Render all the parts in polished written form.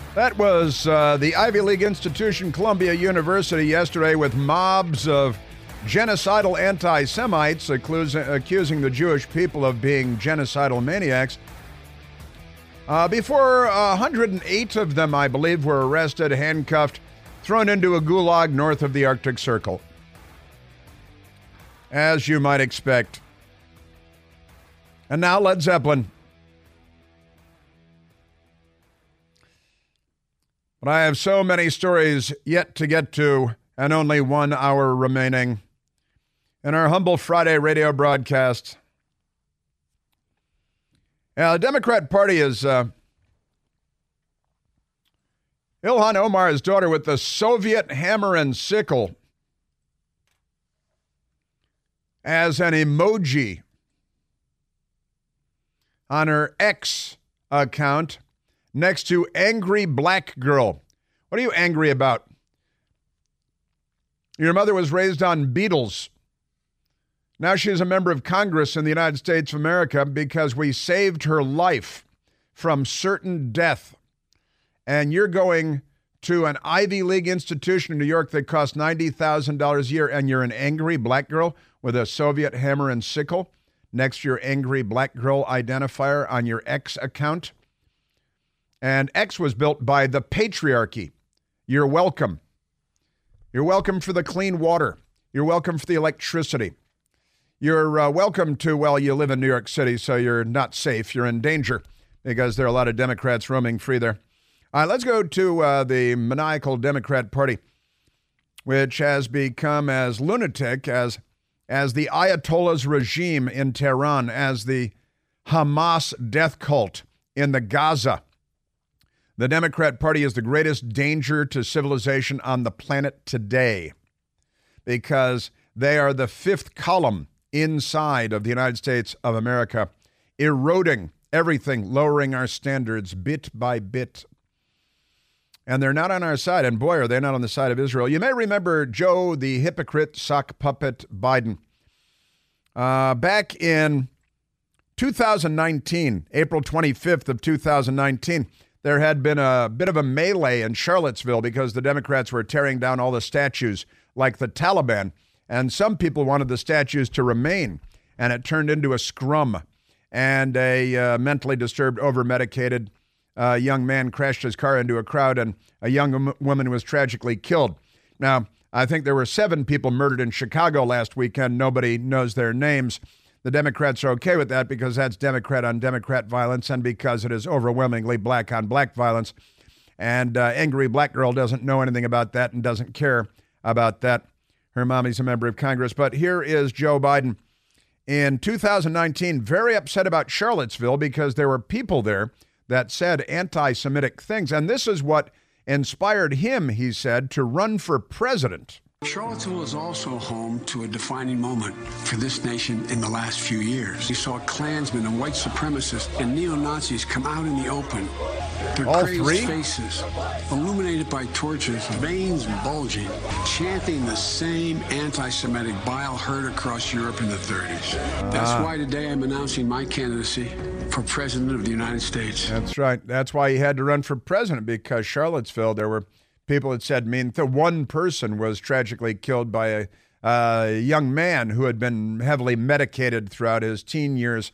That was the Ivy League institution, Columbia University, yesterday with mobs of genocidal anti-Semites accusing the Jewish people of being genocidal maniacs. Before 108 of them, I believe, were arrested, handcuffed, thrown into a gulag north of the Arctic Circle. As you might expect. And now Led Zeppelin. But I have so many stories yet to get to, and only 1 hour remaining in our humble Friday radio broadcast. The Democrat Party is Ilhan Omar's daughter with the Soviet hammer and sickle as an emoji on her X account next to angry black girl. What are you angry about? Your mother was raised on Beatles. Now she's a member of Congress in the United States of America because we saved her life from certain death. And you're going to an Ivy League institution in New York that costs $90,000 a year, and you're an angry black girl with a Soviet hammer and sickle next to your angry black girl identifier on your X account. And X was built by the patriarchy. You're welcome. You're welcome for the clean water. You're welcome for the electricity. You're welcome to, well, you live in New York City, so you're not safe. You're in danger because there are a lot of Democrats roaming free there. Let's go to the maniacal Democrat Party, which has become as lunatic as the Ayatollah's regime in Tehran, as the Hamas death cult in the Gaza. The Democrat Party is the greatest danger to civilization on the planet today because they are the fifth column inside of the United States of America, eroding everything, lowering our standards bit by bit. And they're not on our side. And boy, are they not on the side of Israel. You may remember Joe, the hypocrite sock puppet Biden. Back in 2019, April 25th of 2019, there had been a bit of a melee in Charlottesville because the Democrats were tearing down all the statues like the Taliban. And some people wanted the statues to remain. And it turned into a scrum. And a mentally disturbed, over-medicated young man crashed his car into a crowd, and a young woman was tragically killed. Now, I think there were 7 people murdered in Chicago last weekend. Nobody knows their names. The Democrats are okay with that because that's Democrat on Democrat violence and because it is overwhelmingly black on black violence. And angry black girl doesn't know anything about that and doesn't care about that. Her mommy's a member of Congress. But here is Joe Biden in 2019, very upset about Charlottesville because there were people there that said anti-Semitic things. And this is what inspired him, he said, to run for president. Charlottesville is also home to a defining moment for this nation in the last few years. We saw Klansmen and white supremacists and neo-Nazis come out in the open. Their All crazed three? faces illuminated by torches, veins bulging, chanting the same anti-Semitic bile heard across Europe in the 30s. That's why today I'm announcing my candidacy for President of the United States. That's right. That's why he had to run for president, because Charlottesville, there were people that said, the one person was tragically killed by a young man who had been heavily medicated throughout his teen years.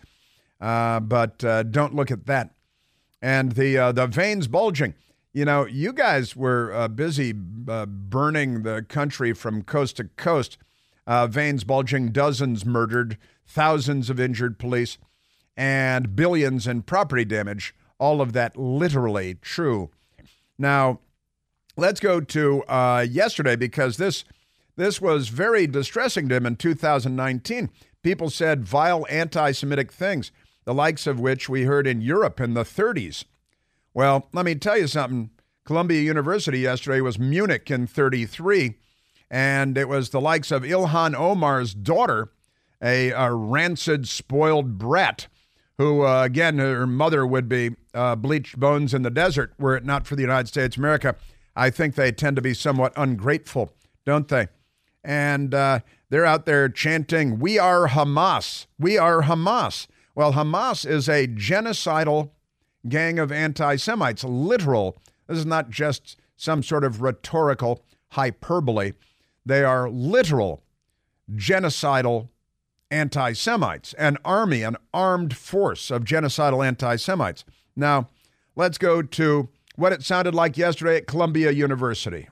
But don't look at that. And the veins bulging. You know, you guys were busy burning the country from coast to coast. Veins bulging, dozens murdered, thousands of injured police, and billions in property damage. All of that literally true. Now, let's go to yesterday, because this was very distressing to him in 2019. People said vile anti-Semitic things, the likes of which we heard in Europe in the 30s. Well, let me tell you something. Columbia University yesterday was Munich in 33, and it was the likes of Ilhan Omar's daughter, a rancid, spoiled brat, who, again, her mother would be bleached bones in the desert were it not for the United States of America. I think they tend to be somewhat ungrateful, don't they? And they're out there chanting, "We are Hamas. We are Hamas." Well, Hamas is a genocidal gang of anti-Semites, literal This is not just some sort of rhetorical hyperbole. They are literal genocidal anti-Semites, an army, an armed force of genocidal anti-Semites. Now, let's go to what it sounded like yesterday at Columbia University.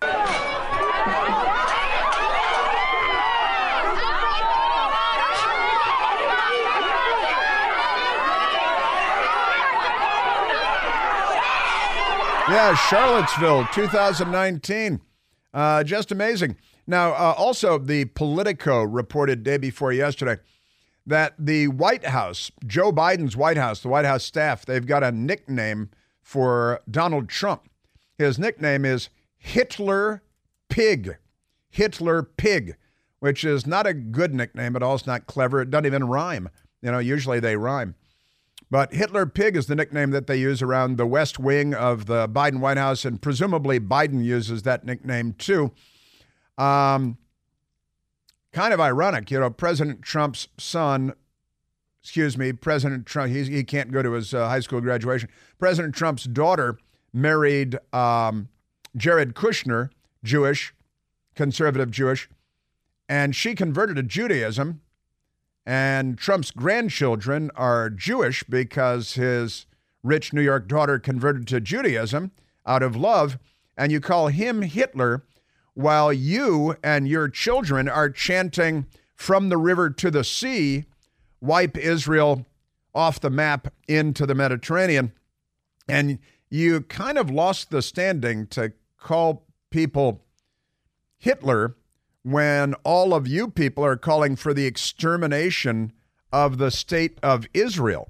Yeah, Charlottesville, 2019. Just amazing. Now, also, the Politico reported day before yesterday that the White House, Joe Biden's White House, the White House staff, they've got a nickname for Donald Trump. His nickname is Hitler Pig. Hitler Pig, which is not a good nickname at all. It's not clever. It doesn't even rhyme. You know, usually they rhyme. But Hitler Pig is the nickname that they use around the West Wing of the Biden White House, and presumably Biden uses that nickname too. Kind of ironic, you know, President Trump's son, President Trump, he can't go to his high school graduation. President Trump's daughter married Jared Kushner, Jewish, conservative Jewish, and she converted to Judaism. And Trump's grandchildren are Jewish because his rich New York daughter converted to Judaism out of love. And you call him Hitler while you and your children are chanting from the river to the sea, wipe Israel off the map into the Mediterranean. And you kind of lost the standing to call people Hitler when all of you people are calling for the extermination of the state of Israel.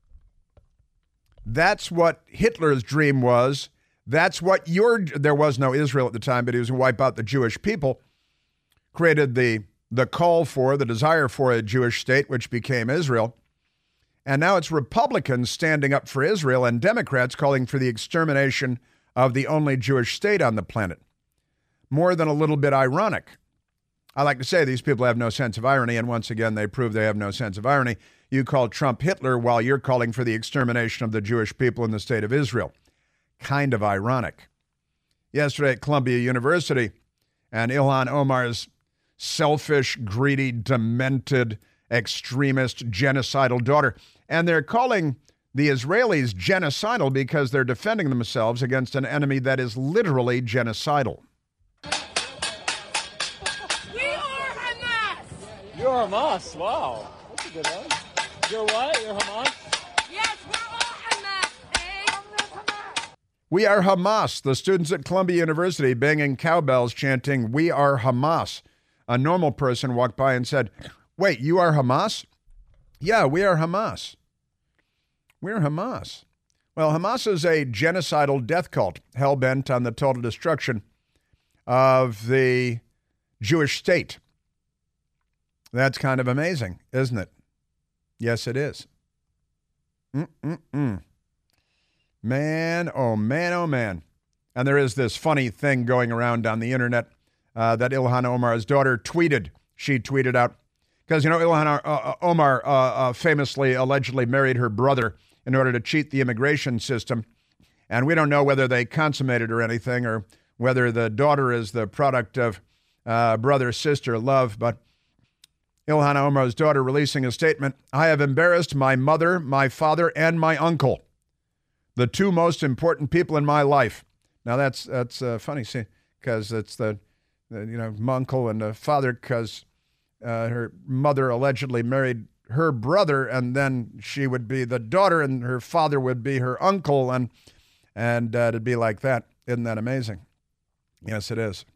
That's what Hitler's dream was. That's what there was no Israel at the time, but he was going to wipe out the Jewish people, created the call for, the desire for a Jewish state, which became Israel. And now it's Republicans standing up for Israel and Democrats calling for the extermination of the only Jewish state on the planet. More than a little bit ironic. I like to say these people have no sense of irony, and once again, they prove they have no sense of irony. You call Trump Hitler while you're calling for the extermination of the Jewish people in the state of Israel. Kind of ironic. Yesterday at Columbia University, and Ilhan Omar's selfish, greedy, demented, extremist, genocidal daughter. And they're calling the Israelis genocidal because they're defending themselves against an enemy that is literally genocidal. You're Hamas. Wow. That's a good one. You're what? You're Hamas? Yes, we're all Hamas, eh? We are Hamas. The students at Columbia University banging cowbells chanting, "We are Hamas." A normal person walked by and said, "Wait, you are Hamas?" "Yeah, we are Hamas." We're Hamas. Well, Hamas is a genocidal death cult, hell-bent on the total destruction of the Jewish state. That's kind of amazing, isn't it? Yes, it is. Man, oh man, oh man. And there is this funny thing going around on the internet that Ilhan Omar's daughter tweeted. She tweeted out, because, you know, Ilhan Omar famously, allegedly married her brother in order to cheat the immigration system. And we don't know whether they consummated or anything, or whether the daughter is the product of brother-sister love, but Ilhan Omar's daughter releasing a statement, "I have embarrassed my mother, my father, and my uncle, the two most important people in my life." Now that's funny, see, because it's the my uncle and the father, because her mother allegedly married her brother, and then she would be the daughter, and her father would be her uncle, and it'd be like that. Isn't that amazing? Yes, it is.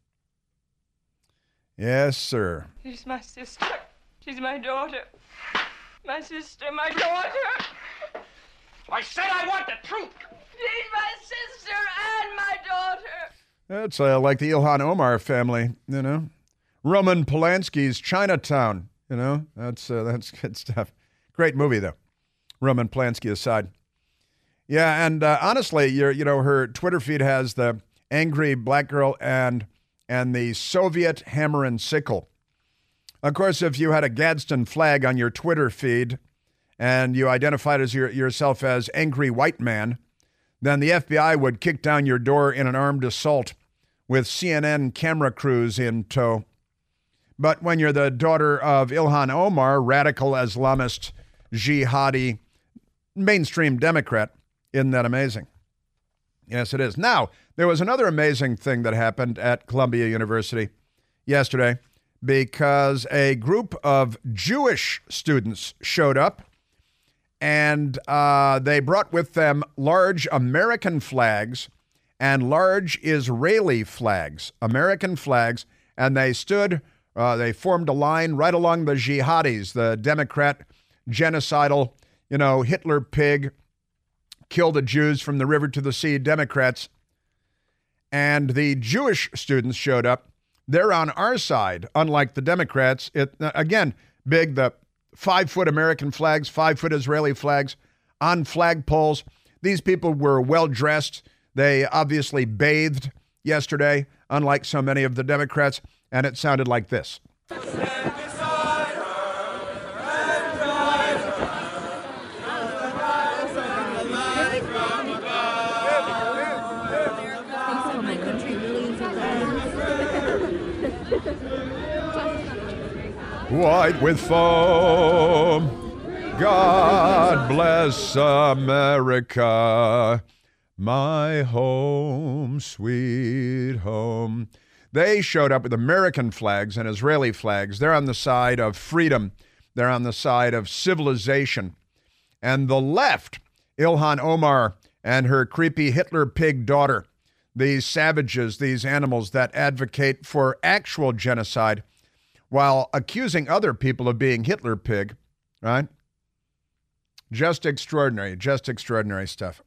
Yes, sir. She's my sister. She's my daughter. My sister, my daughter. I said I want the truth. She's my sister and my daughter. That's like the Ilhan Omar family, you know. Roman Polanski's Chinatown, you know. That's good stuff. Great movie, though. Roman Polanski aside. Yeah, and honestly, her Twitter feed has the angry black girl and the Soviet hammer and sickle. Of course, if you had a Gadsden flag on your Twitter feed and you identified as yourself as angry white man, then the FBI would kick down your door in an armed assault with CNN camera crews in tow. But when you're the daughter of Ilhan Omar, radical Islamist, jihadi, mainstream Democrat, isn't that amazing? Yes, it is. Now, there was another amazing thing that happened at Columbia University yesterday because a group of Jewish students showed up and they brought with them large American flags and large Israeli flags, American flags, and they they formed a line right along the jihadis, the Democrat, genocidal, Hitler pig, kill the Jews from the river to the sea, Democrats. And the Jewish students showed up. They're on our side, unlike the Democrats. Again, big, the 5-foot American flags, 5-foot Israeli flags on flagpoles. These people were well-dressed. They obviously bathed yesterday, unlike so many of the Democrats, and it sounded like this. White with foam, God bless America, my home, sweet home. They showed up with American flags and Israeli flags. They're on the side of freedom. They're on the side of civilization. And the left, Ilhan Omar and her creepy Hitler pig daughter, these savages, these animals that advocate for actual genocide, while accusing other people of being Hitler pig, right? Just extraordinary stuff.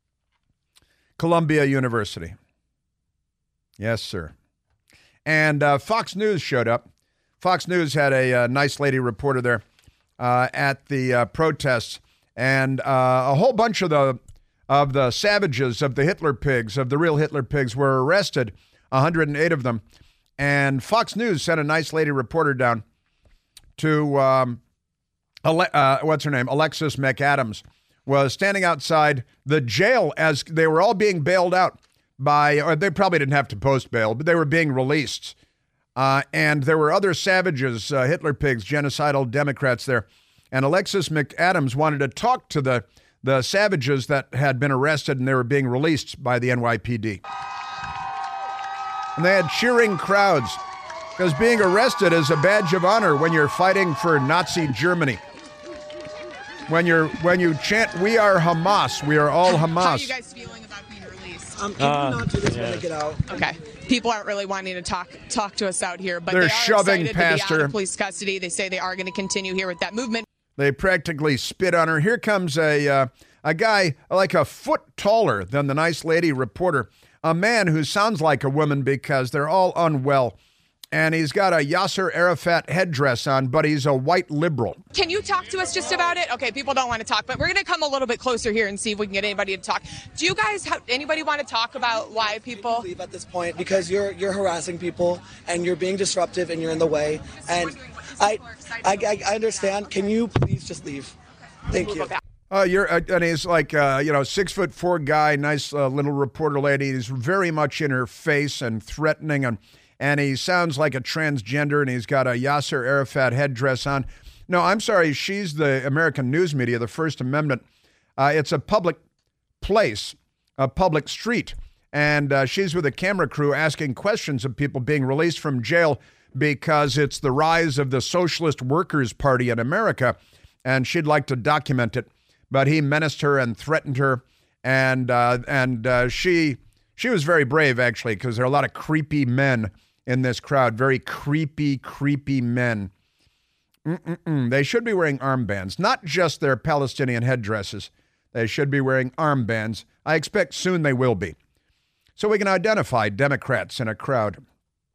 Columbia University. Yes, sir. And Fox News showed up. Fox News had a nice lady reporter there at the protests, and a whole bunch of the savages, of the Hitler pigs, of the real Hitler pigs, were arrested, 108 of them. And Fox News sent a nice lady reporter down to, what's her name? Alexis McAdams was standing outside the jail as they were all being bailed out or they probably didn't have to post bail, but they were being released. And there were other savages, Hitler pigs, genocidal Democrats there. And Alexis McAdams wanted to talk to the savages that had been arrested and they were being released by the NYPD. And they had cheering crowds because being arrested is a badge of honor when you're fighting for Nazi Germany. When you chant, "We are Hamas, we are all Hamas." How are you guys feeling about being released? Can you not do this when I get out? Okay. People aren't really wanting to talk to us out here, but they're they are shoving excited past to be out her. of police custody. They say they are going to continue here with that movement. They practically spit on her. Here comes a guy like a foot taller than the nice lady reporter. A man who sounds like a woman because they're all unwell. And he's got a Yasser Arafat headdress on, but he's a white liberal. Can you talk to us just about it? Okay, people don't want to talk, but we're going to come a little bit closer here and see if we can get anybody to talk. Do you guys have anybody want to talk about why people leave at this point? Because you're harassing people and you're being disruptive and you're in the way. And I understand. Can you please just leave? Thank you. And he's like, 6'4" guy, nice little reporter lady. He's very much in her face and threatening, and he sounds like a transgender, and he's got a Yasser Arafat headdress on. No, I'm sorry, she's the American news media, the First Amendment. It's a public place, a public street, and she's with a camera crew asking questions of people being released from jail because it's the rise of the Socialist Workers' Party in America, and she'd like to document it. But he menaced her and threatened her, and she was very brave, actually, because there are a lot of creepy men in this crowd, very creepy men. They should be wearing armbands, not just their Palestinian headdresses. They should be wearing armbands. I expect soon they will be. So we can identify Democrats in a crowd.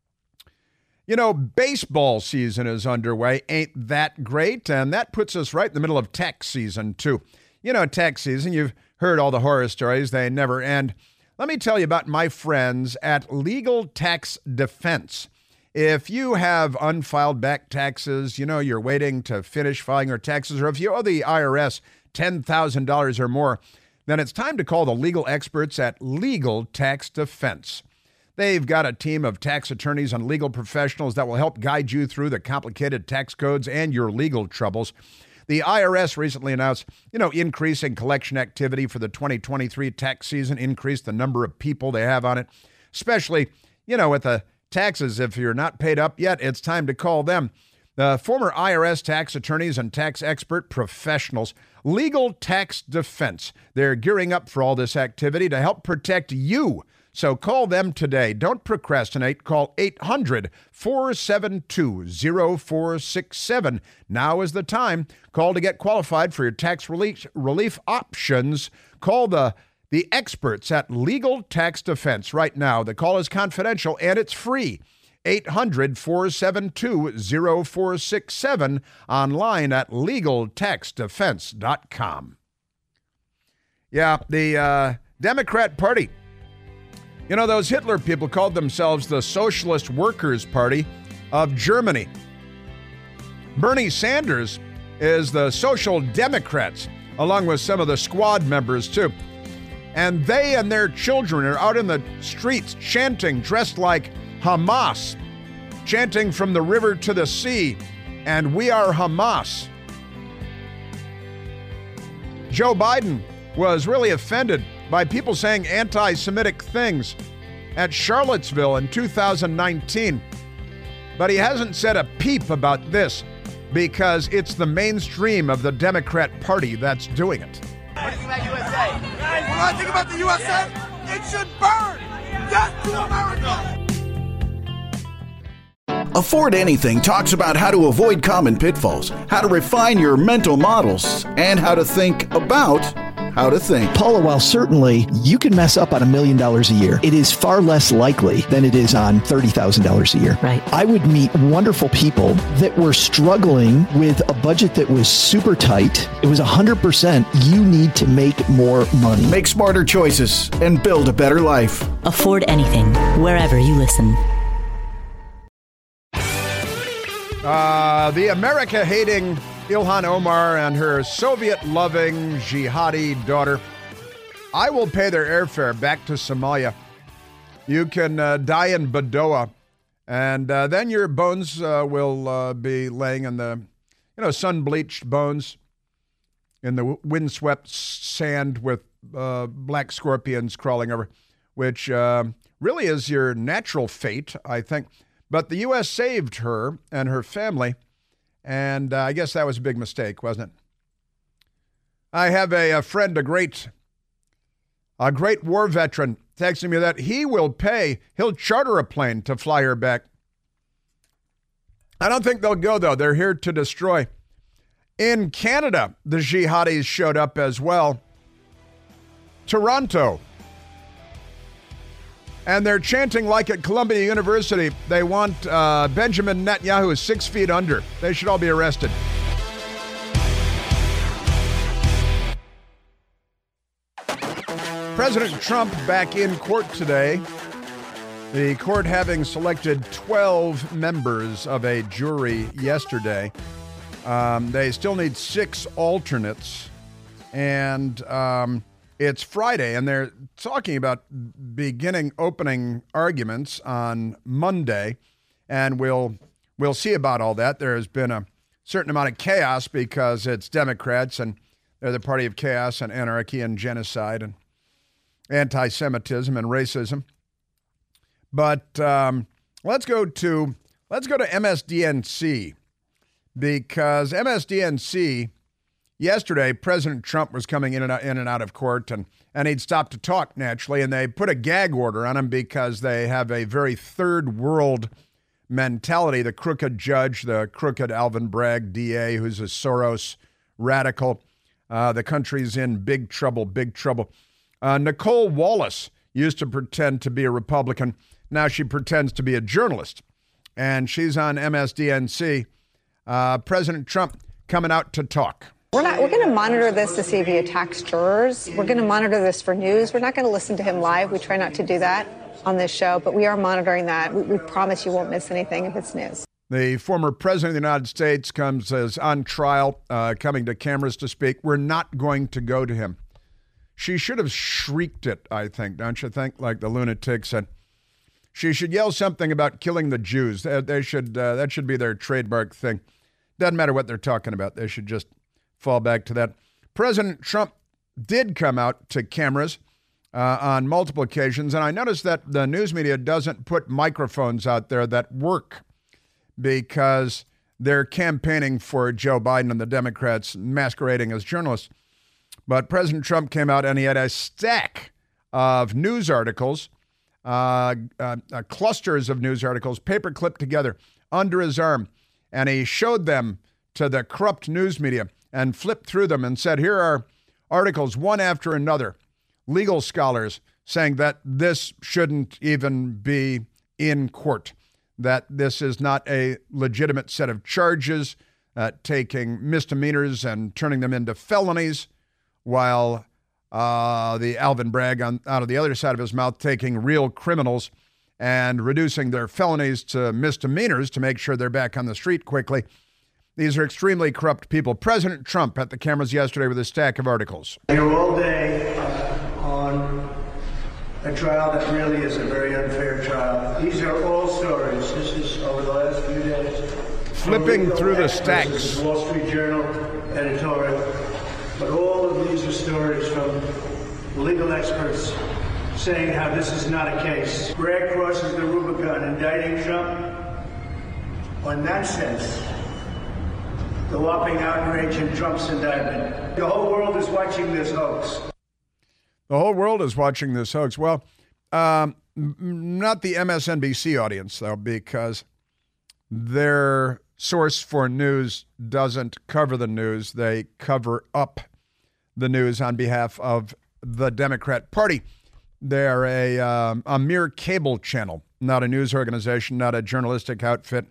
Baseball season is underway. Ain't that great? And that puts us right in the middle of tax season, too. Tax season, you've heard all the horror stories. They never end. Let me tell you about my friends at Legal Tax Defense. If you have unfiled back taxes, you're waiting to finish filing your taxes, or if you owe the IRS $10,000 or more, then it's time to call the legal experts at Legal Tax Defense. They've got a team of tax attorneys and legal professionals that will help guide you through the complicated tax codes and your legal troubles. The IRS recently announced, increasing collection activity for the 2023 tax season, increased the number of people they have on it, especially, with the taxes. If you're not paid up yet, it's time to call them. The former IRS tax attorneys and tax expert professionals, Legal Tax Defense. They're gearing up for all this activity to help protect you. So call them today. Don't procrastinate. Call 800-472-0467. Now is the time. Call to get qualified for your tax relief options. Call the experts at Legal Tax Defense right now. The call is confidential and it's free. 800-472-0467, online at LegalTaxDefense.com. Yeah, the Democrat Party. Those Hitler people called themselves the Socialist Workers' Party of Germany. Bernie Sanders is the Social Democrats, along with some of the squad members, too. And they and their children are out in the streets chanting, dressed like Hamas, chanting from the river to the sea, and we are Hamas. Joe Biden was really offended by people saying anti-Semitic things at Charlottesville in 2019. But he hasn't said a peep about this because it's the mainstream of the Democrat Party that's doing it. What do you think about USA? When I think about the USA, it should burn! Death to America! Afford Anything talks about how to avoid common pitfalls, how to refine your mental models, and how to think about how to think. Paula, while certainly you can mess up on $1 million a year, it is far less likely than it is on $30,000 a year. Right. I would meet wonderful people that were struggling with a budget that was super tight. It was 100% you need to make more money. Make smarter choices and build a better life. Afford Anything, wherever you listen. The America-hating Ilhan Omar and her Soviet-loving jihadi daughter. I will pay their airfare back to Somalia. You can die in Badoa, and then your bones will be laying in the, sun-bleached bones in the windswept sand with black scorpions crawling over, which really is your natural fate, I think. But the U.S. saved her and her family, and I guess that was a big mistake, wasn't it? I have a friend, a great war veteran, texting me that he'll charter a plane to fly her back. I don't think they'll go, though. They're here to destroy. In Canada, the jihadis showed up as well. Toronto. And they're chanting like at Columbia University. They want Benjamin Netanyahu 6 feet under. They should all be arrested. President Trump back in court today. The court having selected 12 members of a jury yesterday. They still need 6 alternates. And it's Friday, and they're talking about opening arguments on Monday, and we'll see about all that. There has been a certain amount of chaos because it's Democrats, and they're the party of chaos and anarchy and genocide and anti-Semitism and racism. But let's go to MSDNC, because MSDNC. Yesterday, President Trump was coming in and out of court, and he'd stopped to talk, naturally, and they put a gag order on him because they have a very third world mentality. The crooked judge, the crooked Alvin Bragg, DA, who's a Soros radical. The country's in big trouble, big trouble. Nicole Wallace used to pretend to be a Republican. Now she pretends to be a journalist, and she's on MSDNC. President Trump coming out to talk. We're going to monitor this to see if he attacks jurors. We're going to monitor this for news. We're not going to listen to him live. We try not to do that on this show, but we are monitoring that. We promise you won't miss anything if it's news. The former president of the United States comes as on trial, coming to cameras to speak. We're not going to go to him. She should have shrieked it, I think, don't you think? Like the lunatic said. She should yell something about killing the Jews. They should. That should be their trademark thing. Doesn't matter what they're talking about. They should just fall back to that. President Trump did come out to cameras on multiple occasions, and I noticed that the news media doesn't put microphones out there that work because they're campaigning for Joe Biden and the Democrats masquerading as journalists. But President Trump came out and he had a stack of news articles, clusters of news articles, paper clipped together under his arm. And he showed them to the corrupt news media and flipped through them and said, here are articles one after another, legal scholars saying that this shouldn't even be in court, that this is not a legitimate set of charges, taking misdemeanors and turning them into felonies, while the Alvin Bragg out of the other side of his mouth taking real criminals and reducing their felonies to misdemeanors to make sure they're back on the street quickly. These are extremely corrupt people. President Trump at the cameras yesterday with a stack of articles. Here all day on a trial that really is a very unfair trial. These are all stories. This is over the last few days. Flipping through the stacks. This is Wall Street Journal editorial. But all of these are stories from legal experts saying how this is not a case. Bragg crosses the Rubicon, indicting Trump on nonsense. The whopping outrage in Trump's indictment. The whole world is watching this hoax. The whole world is watching this hoax. Well, not the MSNBC audience, though, because their source for news doesn't cover the news. They cover up the news on behalf of the Democrat Party. They're a mere cable channel, not a news organization, not a journalistic outfit.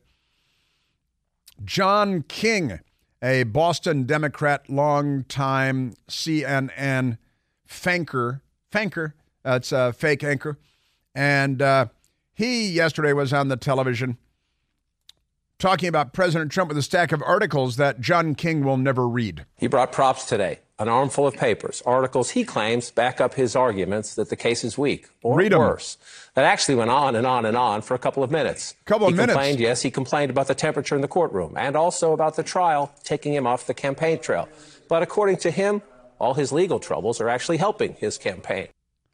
John King, a Boston Democrat, longtime CNN fanker, that's a fake anchor, and he yesterday was on the television talking about President Trump with a stack of articles that John King will never read. He brought props today, an armful of papers, articles he claims back up his arguments that the case is weak, or worse. That actually went on and on and on for a couple of minutes. He complained about the temperature in the courtroom and also about the trial taking him off the campaign trail. But according to him, all his legal troubles are actually helping his campaign.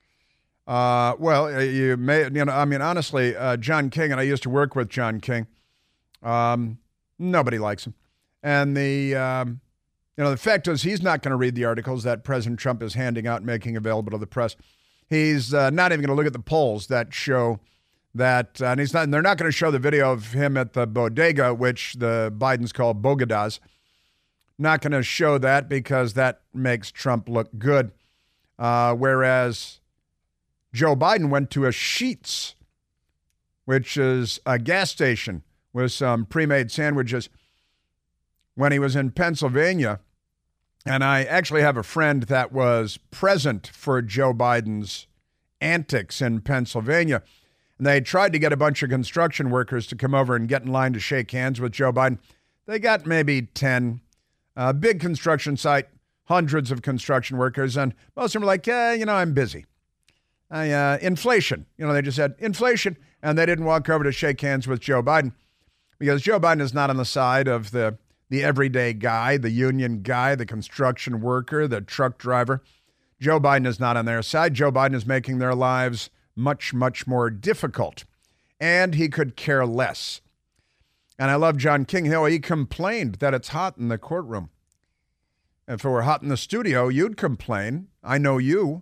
Honestly, John King, and I used to work with John King, nobody likes him. And the fact is he's not going to read the articles that President Trump is handing out and making available to the press. He's not even going to look at the polls that show that, and they're not going to show the video of him at the bodega, which the Bidens call bodegas. Not going to show that because that makes Trump look good. Whereas Joe Biden went to a Sheetz, which is a gas station with some pre-made sandwiches, when he was in Pennsylvania. And I actually have a friend that was present for Joe Biden's antics in Pennsylvania. And they tried to get a bunch of construction workers to come over and get in line to shake hands with Joe Biden. They got maybe 10. Big construction site, hundreds of construction workers, and most of them were like, I'm busy. Inflation. They just said inflation, and they didn't walk over to shake hands with Joe Biden because Joe Biden is not on the side of the everyday guy, the union guy, the construction worker, the truck driver. Joe Biden is not on their side. Joe Biden is making their lives much, much more difficult, and he could care less. And I love John King. He complained that it's hot in the courtroom. If it were hot in the studio, you'd complain. I know you.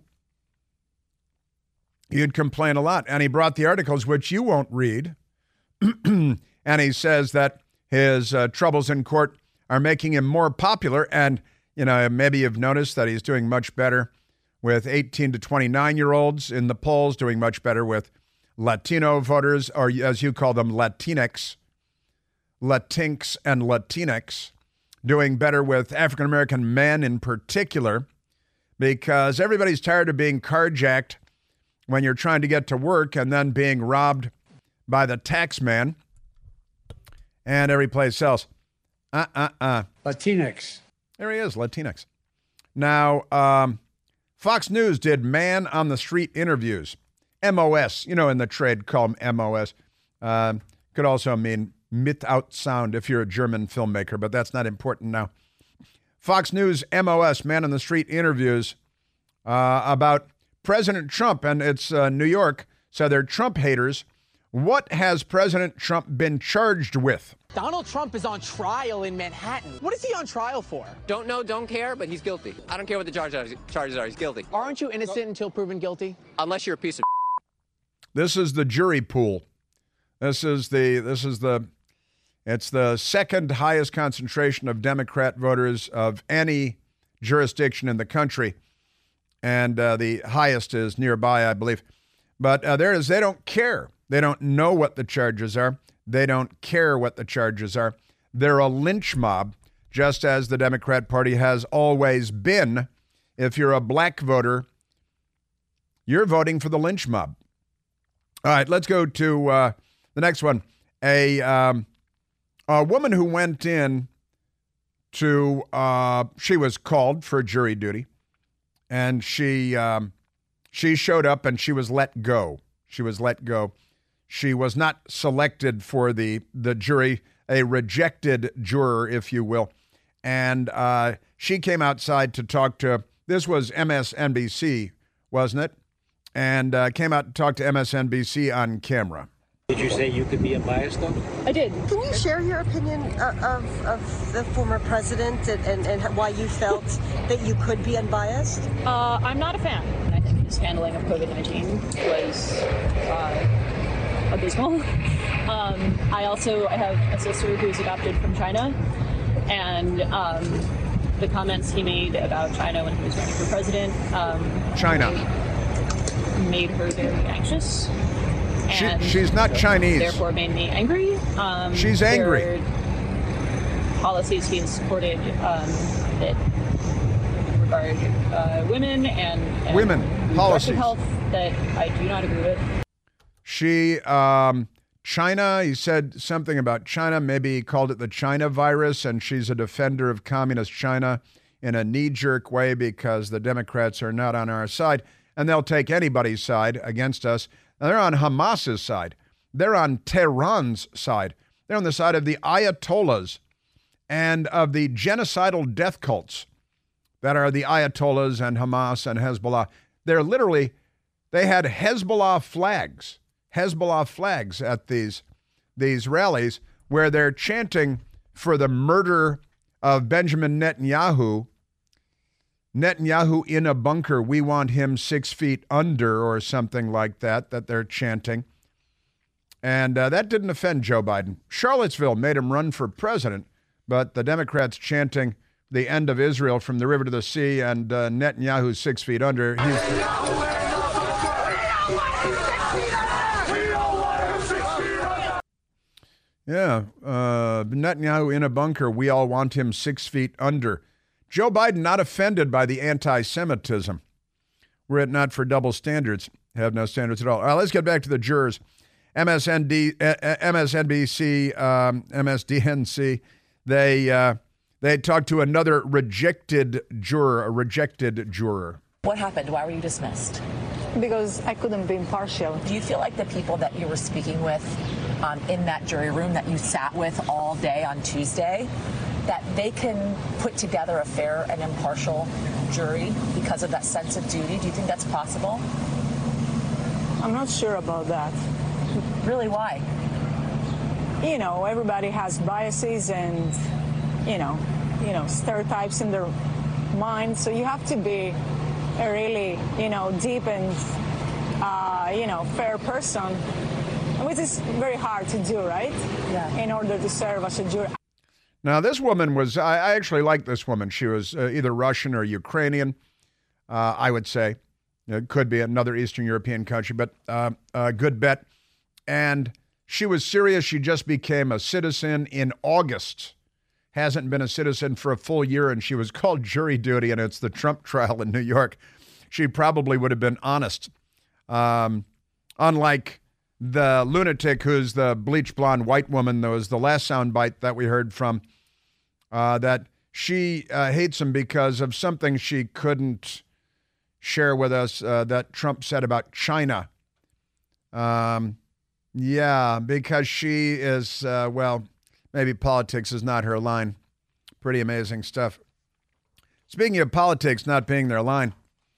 You'd complain a lot. And he brought the articles, which you won't read. And he says that his troubles in court are making him more popular. And, maybe you've noticed that he's doing much better with 18 to 29-year-olds in the polls, doing much better with Latino voters, or as you call them, Latinx and Latinx, doing better with African-American men in particular, because everybody's tired of being carjacked when you're trying to get to work and then being robbed by the tax man and every place else. Latinx. There he is, Latinx. Now, Fox News did man on the street interviews. MOS, in the trade, call them MOS. Could also mean mit-out sound if you're a German filmmaker, but that's not important now. Fox News MOS, man on the street interviews about President Trump, and it's New York, so they're Trump haters. What has President Trump been charged with? Donald Trump is on trial in Manhattan. What is he on trial for? Don't know, don't care, but he's guilty. I don't care what the charges are. He's guilty. Aren't you innocent until proven guilty? Unless you're a piece of This is the jury pool. It's the second highest concentration of Democrat voters of any jurisdiction in the country. And the highest is nearby, I believe. But they don't care. They don't know what the charges are. They don't care what the charges are. They're a lynch mob, just as the Democrat Party has always been. If you're a black voter, you're voting for the lynch mob. All right, let's go to the next one. A woman who went in to, she was called for jury duty, and she showed up and she was let go. She was not selected for the jury, a rejected juror, if you will. And she came outside to talk to, this was MSNBC, wasn't it? And came out to talk to MSNBC on camera. Did you say you could be unbiased, though? I did. Can you share your opinion of the former president and why you felt that you could be unbiased? I'm not a fan. I think his handling of COVID-19 was abysmal. I have a sister who's adopted from China, and the comments he made about China when he was running for president made her very anxious. She's not Chinese. Therefore made me angry. She's angry. Policies he has supported that regard women and women policies health that I do not agree with. China, he said something about China. Maybe he called it the China virus, and she's a defender of communist China in a knee-jerk way because the Democrats are not on our side, and they'll take anybody's side against us. Now, they're on Hamas's side. They're on Tehran's side. They're on the side of the Ayatollahs and of the genocidal death cults that are the Ayatollahs and Hamas and Hezbollah. They had Hezbollah flags at these rallies where they're chanting for the murder of Benjamin Netanyahu. Netanyahu in a bunker, we want him 6 feet under, or something like that they're chanting. And that didn't offend Joe Biden. Charlottesville made him run for president, but the Democrats chanting the end of Israel from the river to the sea and Netanyahu 6 feet under. Netanyahu in a bunker, we all want him 6 feet under. Joe Biden not offended by the anti-Semitism. Were it not for double standards, have no standards at all. All right, let's get back to the jurors. MSNBC, MSDNC, they talked to another rejected juror. What happened? Why were you dismissed? Because I couldn't be impartial. Do you feel like the people that you were speaking with in that jury room that you sat with all day on Tuesday, that they can put together a fair and impartial jury because of that sense of duty? Do you think that's possible? I'm not sure about that. Really, why? Everybody has biases and, stereotypes in their mind. So you have to be a really, deep and, fair person, which is very hard to do, right? Yeah. In order to serve as a jury. Now, this woman was, I actually like this woman. She was either Russian or Ukrainian, I would say. It could be another Eastern European country, but a good bet. And she was serious. She just became a citizen in August. Hasn't been a citizen for a full year, and she was called jury duty, and it's the Trump trial in New York. She probably would have been honest. Unlike the lunatic who's the bleach blonde white woman, that was the last soundbite that we heard from, that she hates him because of something she couldn't share with us that Trump said about China. Yeah, because she is, maybe politics is not her line. Pretty amazing stuff. Speaking of politics not being their line,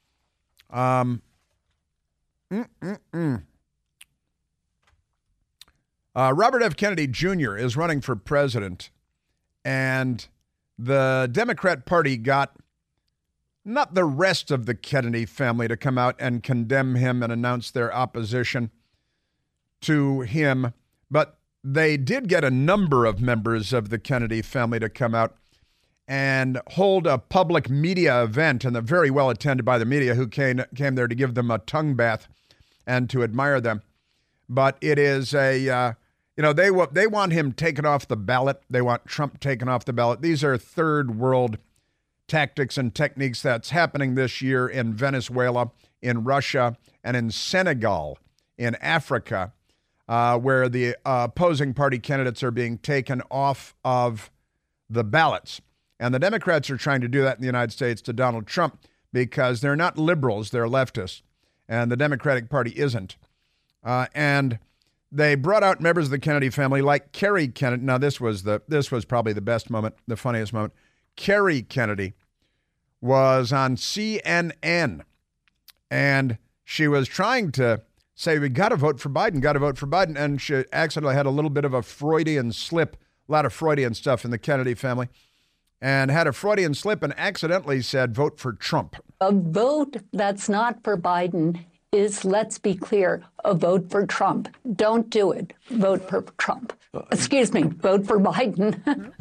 Robert F. Kennedy Jr. is running for president, and the Democrat Party got not the rest of the Kennedy family to come out and condemn him and announce their opposition to him, but they did get a number of members of the Kennedy family to come out and hold a public media event, and they're very well attended by the media who came there to give them a tongue bath and to admire them. But it is they want him taken off the ballot. They want Trump taken off the ballot. These are third world tactics and techniques that's happening this year in Venezuela, in Russia, and in Senegal, in Africa, where the opposing party candidates are being taken off of the ballots. And the Democrats are trying to do that in the United States to Donald Trump because they're not liberals, they're leftists, and the Democratic Party isn't. And they brought out members of the Kennedy family like Kerry Kennedy. Now, this was probably the best moment, the funniest moment. Kerry Kennedy was on CNN, and she was trying to say, we got to vote for Biden, and she accidentally had a little bit of a Freudian slip, a lot of Freudian stuff in the Kennedy family, and had a Freudian slip and accidentally said, vote for Trump. A vote that's not for Biden is, let's be clear, a vote for Trump. Don't do it. Vote for Trump. Excuse me, vote for Biden.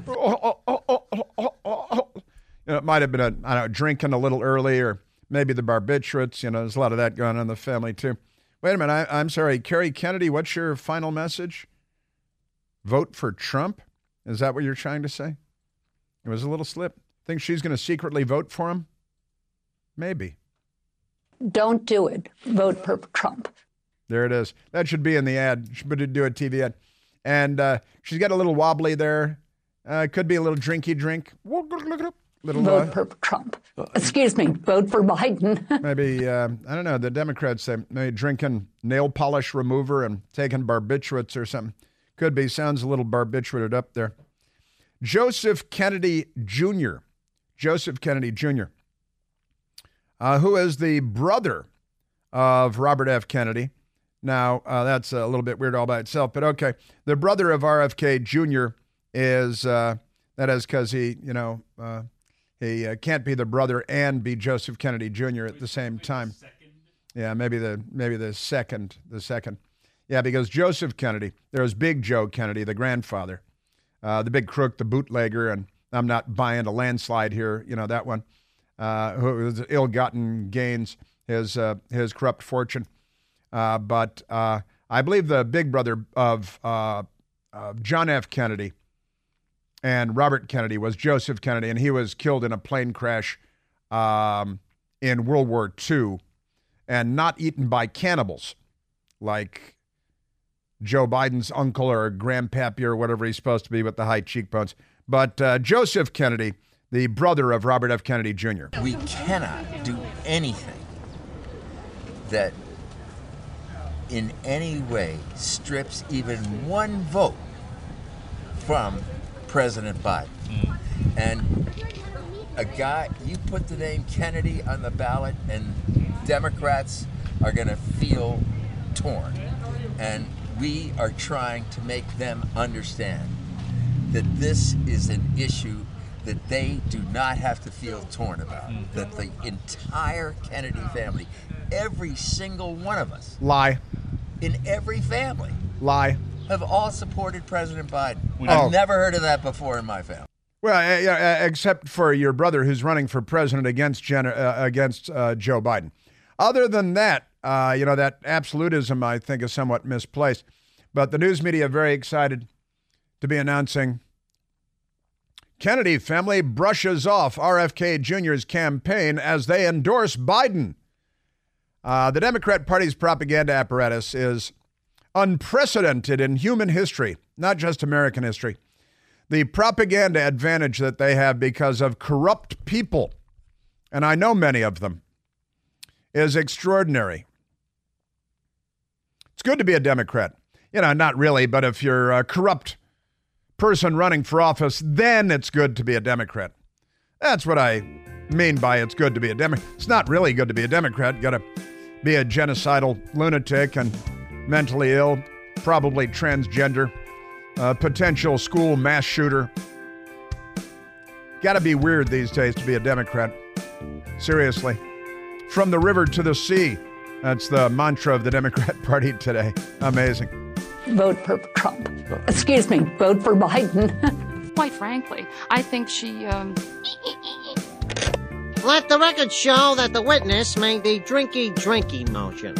It might have been, drinking a little early, or maybe the barbiturates. There's a lot of that going on in the family, too. Wait a minute, I'm sorry, Kerry Kennedy, what's your final message? Vote for Trump? Is that what you're trying to say? It was a little slip. Think she's going to secretly vote for him? Maybe. Don't do it. Vote for Trump. There it is. That should be in the ad. She should do a TV ad. And she's got a little wobbly there. Could be a little drinky drink. Vote for Trump. Excuse me, vote for Biden. Maybe, I don't know, the Democrats say maybe drinking nail polish remover and taking barbiturates or something. Could be. Sounds a little barbiturated up there. Joseph Kennedy Jr., who is the brother of Robert F. Kennedy. Now, that's a little bit weird all by itself, but okay. The brother of RFK Jr. is, that is because he can't be the brother and be Joseph Kennedy Jr. at the same time. Yeah, maybe the second. Yeah, because Joseph Kennedy, there's Big Joe Kennedy, the grandfather, the big crook, the bootlegger, and I'm not buying a landslide here, that one, who was ill-gotten gains, his corrupt fortune. But I believe the big brother of John F. Kennedy and Robert Kennedy was Joseph Kennedy, and he was killed in a plane crash in World War II, and not eaten by cannibals like Joe Biden's uncle or grandpappy or whatever he's supposed to be with the high cheekbones. But Joseph Kennedy, the brother of Robert F. Kennedy Jr. We cannot do anything that in any way strips even one vote from President Biden. And a guy, you put the name Kennedy on the ballot and Democrats are going to feel torn. And we are trying to make them understand that this is an issue that they do not have to feel torn about. That the entire Kennedy family, every single one of us. Lie. In every family. Lie. Have all supported President Biden. I've never heard of that before in my family. Well, except for your brother who's running for president against Joe Biden. Other than that, that absolutism, I think, is somewhat misplaced. But the news media are very excited to be announcing Kennedy family brushes off RFK Jr.'s campaign as they endorse Biden. The Democrat Party's propaganda apparatus is unprecedented in human history, not just American history. The propaganda advantage that they have because of corrupt people, and I know many of them, is extraordinary. It's good to be a Democrat. Not really, but if you're a corrupt person running for office, then it's good to be a Democrat. That's what I mean by it's good to be a Democrat. It's not really good to be a Democrat. You got to be a genocidal lunatic and mentally ill, probably transgender, potential school mass shooter. Got to be weird these days to be a Democrat. Seriously. From the river to the sea. That's the mantra of the Democrat Party today. Amazing. Vote for Trump. Excuse me, vote for Biden. Quite frankly, I think she... Let the record show that the witness made the drinky motion.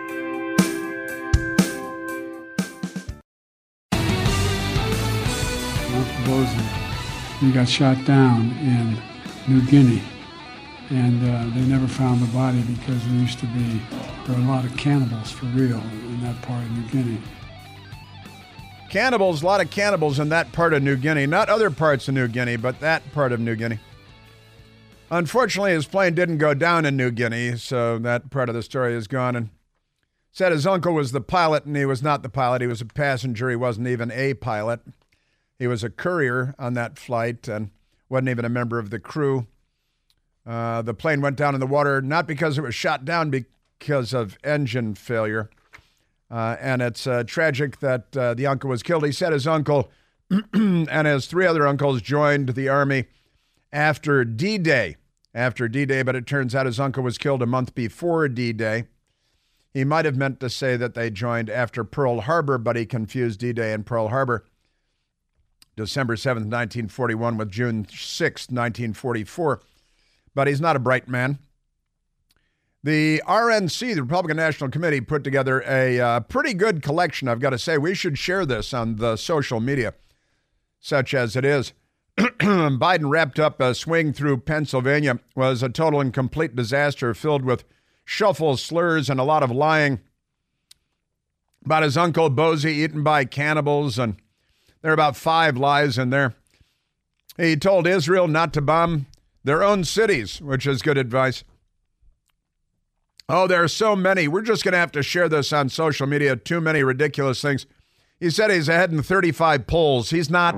He got shot down in New Guinea, and they never found the body because there were a lot of cannibals for real in that part of New Guinea. Cannibals, a lot of cannibals in that part of New Guinea. Not other parts of New Guinea, but that part of New Guinea. Unfortunately, his plane didn't go down in New Guinea, so that part of the story is gone. And said his uncle was the pilot, and he was not the pilot. He was a passenger. He wasn't even a pilot. He was a courier on that flight and wasn't even a member of the crew. The plane went down in the water, not because it was shot down, because of engine failure. And it's tragic that the uncle was killed. He said his uncle and his three other uncles joined the Army after D-Day. But it turns out his uncle was killed a month before D-Day. He might have meant to say that they joined after Pearl Harbor, but he confused D-Day and Pearl Harbor. December 7th, 1941 with June 6th, 1944. But he's not a bright man. The RNC, the Republican National Committee, put together a pretty good collection. I've got to say, we should share this on the social media, such as it is. Biden wrapped up a swing through Pennsylvania. Was a total and complete disaster filled with shuffle, slurs, and a lot of lying about his uncle Bozie eaten by cannibals, and there are about 5 lies in there. He told Israel not to bomb their own cities, which is good advice. Oh, there are so many. We're just going to have to share this on social media. Too many ridiculous things. He said he's ahead in 35 polls. He's not.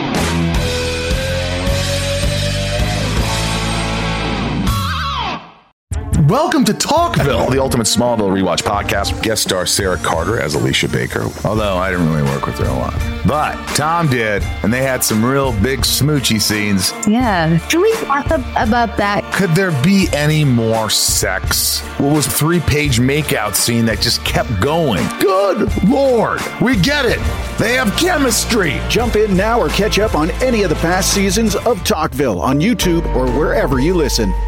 Welcome to Talkville, the ultimate Smallville rewatch podcast. Guest star Sarah Carter as Alicia Baker, although I didn't really work with her a lot. But Tom did, and they had some real big smoochy scenes. Yeah. Can we talk about that? Could there be any more sex? What was a 3-page makeout scene that just kept going? Good Lord, we get it. They have chemistry. Jump in now or catch up on any of the past seasons of Talkville on YouTube or wherever you listen.